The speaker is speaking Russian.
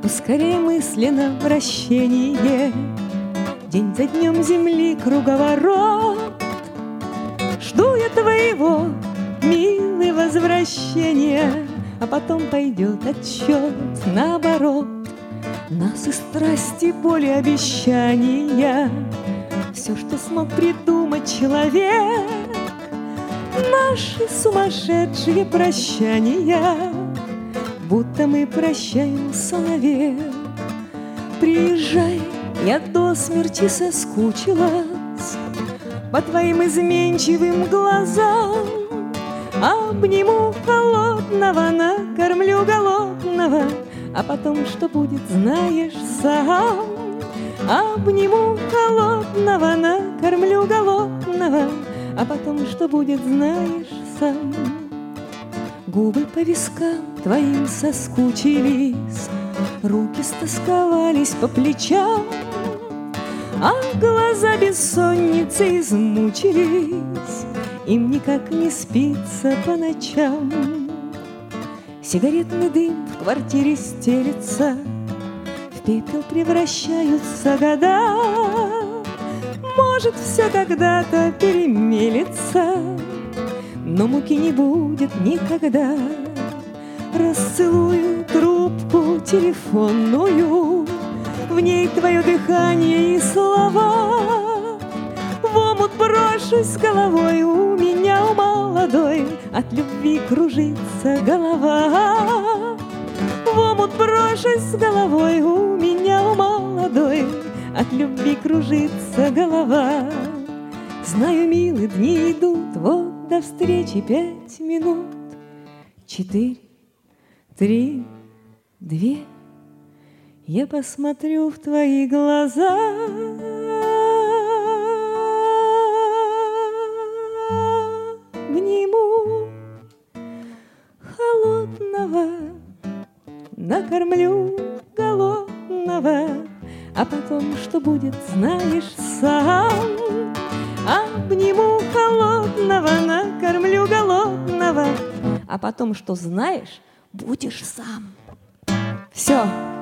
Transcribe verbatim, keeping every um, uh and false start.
Ускоряя мысленно вращение, день за днем земли круговорот. Жду я твоего, милый, возвращения, а потом пойдет отчет наоборот. Нас и страсти, боли, обещания, все, что смог придумать человек. Наши сумасшедшие прощания, будто мы прощаемся навек. Приезжай, я до смерти соскучилась по твоим изменчивым глазам. Обниму холодного, накормлю голодного, а потом что будет, знаешь сам. Обниму холодного, накормлю голодного, а потом что будет, знаешь сам. Губы по вискам твоим соскучились, руки стосковались по плечам, а глаза бессонницы измучились, им никак не спится по ночам. Сигаретный дым в квартире стелется, в пепел превращаются года. Может, все когда-то перемелется, но муки не будет никогда. Расцелую трубку телефонную, в ней твое дыхание и слова. В омут брошусь головой, у меня у молодой от любви кружится голова. В омут брошусь головой, у меня у молодой от любви кружится голова. Знаю, милые дни идут, вот до встречи пять минут. Четыре, три, две. Я посмотрю в твои глаза. Обниму холодного, накормлю голодного, а потом что будет, знаешь сам. Обниму холодного, накормлю голодного, а потом что, знаешь, будешь сам. Все.